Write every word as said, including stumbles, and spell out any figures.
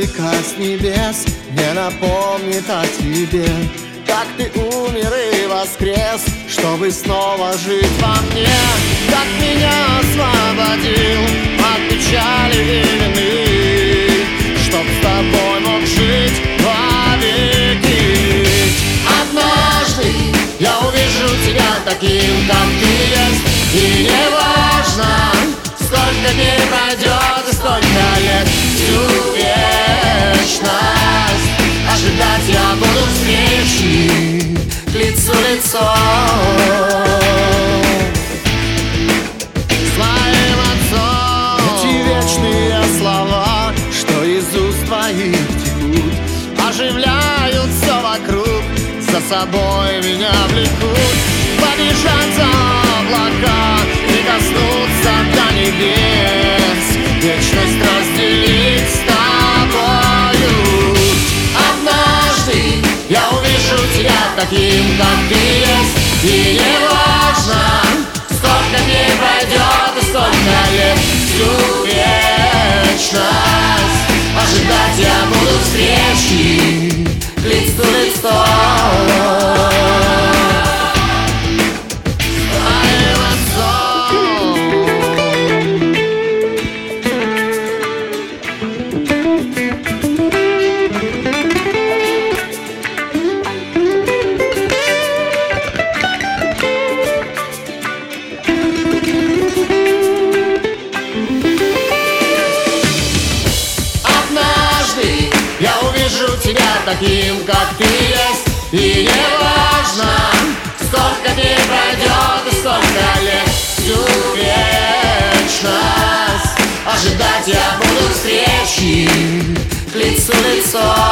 музыка с небес не напомнит о тебе, как ты умер и воскрес, чтобы снова жить во мне. Как меня освободил от печали и вины, чтоб с тобой мог жить вовеки. Однажды я увижу тебя таким, как ты есть, и не важно, сколько дней пройдет и сколько лет, всю вечность ожидать я буду встречи лицу лицо с моим отцом. Эти вечные слова, что из уст твоих текут, оживляют все вокруг, за собой меня влекут. Побежать за облака и коснуться до небес, вечность разделить с тобою. Однажды я увижу тебя таким, как ты есть, и не важно, сколько дней пройдет и сколько лет, всю вечность ожидать я буду встречи лицу лицо. Я увижу тебя таким, как ты есть, и не важно, сколько дней пройдет и сколько лет, всю вечность ожидать я буду встречи лицу лицо.